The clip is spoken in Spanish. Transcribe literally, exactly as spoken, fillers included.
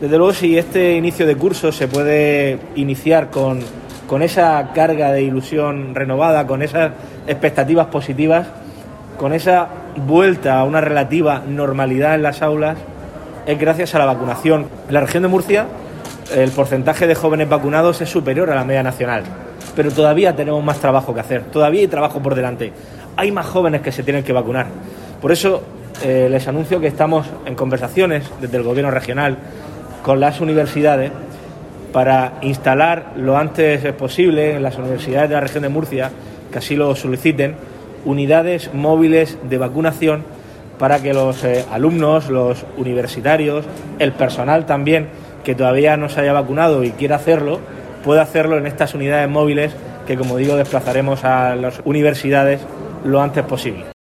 Desde luego, si este inicio de curso se puede iniciar con, con esa carga de ilusión renovada, con esas expectativas positivas, con esa vuelta a una relativa normalidad en las aulas, es gracias a la vacunación. En la región de Murcia, el porcentaje de jóvenes vacunados es superior a la media nacional, pero todavía tenemos más trabajo que hacer, todavía hay trabajo por delante. Hay más jóvenes que se tienen que vacunar. Por eso eh, les anuncio que estamos en conversaciones desde el Gobierno regional con las universidades para instalar lo antes posible en las universidades de la región de Murcia, que así lo soliciten, unidades móviles de vacunación para que los eh, alumnos, los universitarios, el personal también que todavía no se haya vacunado y quiera hacerlo, pueda hacerlo en estas unidades móviles que, como digo, desplazaremos a las universidades lo antes posible.